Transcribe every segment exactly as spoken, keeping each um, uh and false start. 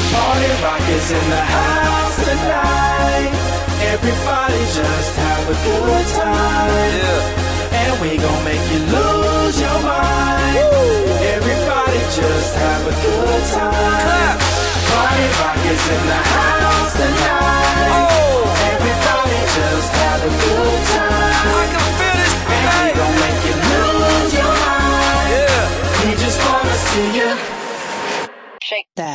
Party rock is in the house tonight. Everybody just have a good time. Yeah. And we gon' make you lose your mind. Woo. Everybody just have a good time. Clap. Party rock is in the house tonight. Oh. Everybody just have a good time. I can feel this tonight. And we gon' make you lose your mind. Yeah. We just wanna see you shake that.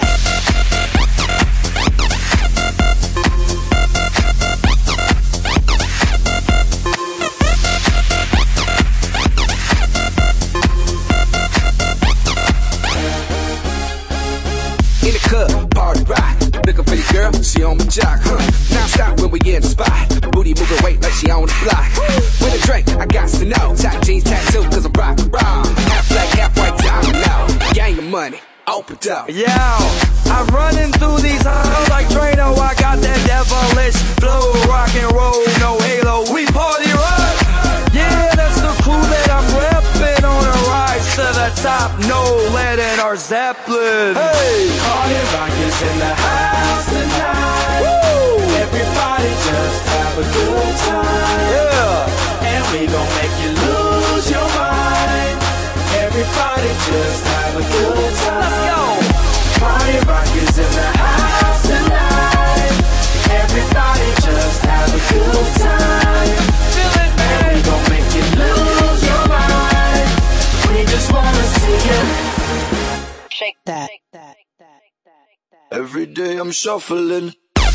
In the club, party rock. Looking for the girl, she on my jock, huh? Now stop when we in the spot. Booty moving weight like she on the block. With a drink, I got to know. Tight jeans, tattoo, cause I'm rock and roll. Half black, half white, diamond now. Gang of money, open up. Yo, I'm running through these halls like Drano. I got that devilish flow, rock and roll, no halo. We party rock. Yeah, that's the crew that I'm repping on a rise to the top. No lead in our Zeppelin. Hey, party rock is in the house tonight. Woo! Everybody just have a good time. Yeah, and we gon' make you lose your mind. Everybody just have a good time. Let's go. Party rock is in the house tonight. Everybody just have a good time. Feel it, man. And we gon' make you lose your mind. We just wanna see you shake that. Every day I'm shuffling.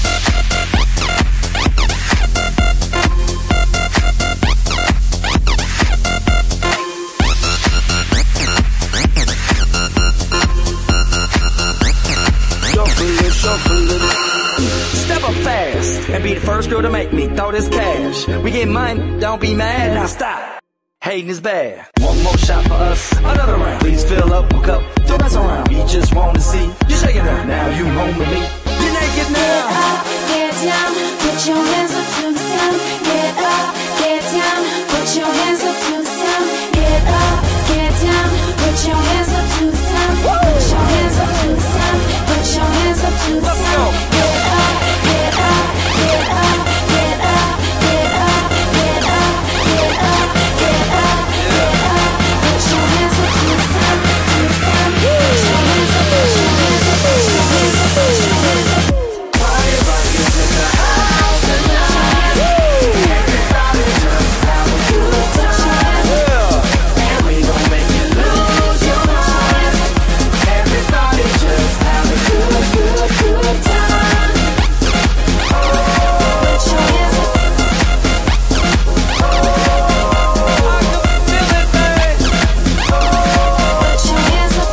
Shuffling, shuffling. Step up fast and be the first girl to make me throw this cash. We get money, don't be mad. Now stop. Hating is bad. One more shot for us, another round. Please fill up a cup, don't mess around. We just wanna see you shaking up. Now you home with me. You're naked now. Get up, get down, put your hands up to the sound. Get up, get down, put your hands up to the sound. Get up, get down, put your hands up to the sound. Put your hands up to the sound. Put your hands up to the sound. Get up, get up, get up, get up, get up, get up, get up, get up, get up. Put your hands up to the sound, to the sound. Put your hands up, put your hands up, put your hands up, put your hands up. Party rock is in the house tonight. Everybody just have a good time. Yeah. And we gon' make you lose your mind. Everybody just have a good, good, good time. Oh, put your hands up. I can feel it, man. Put your hands up.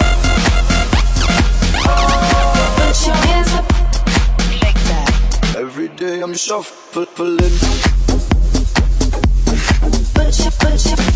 Put your hands up. Shake that. Every day I'm shuffling. Put your, put your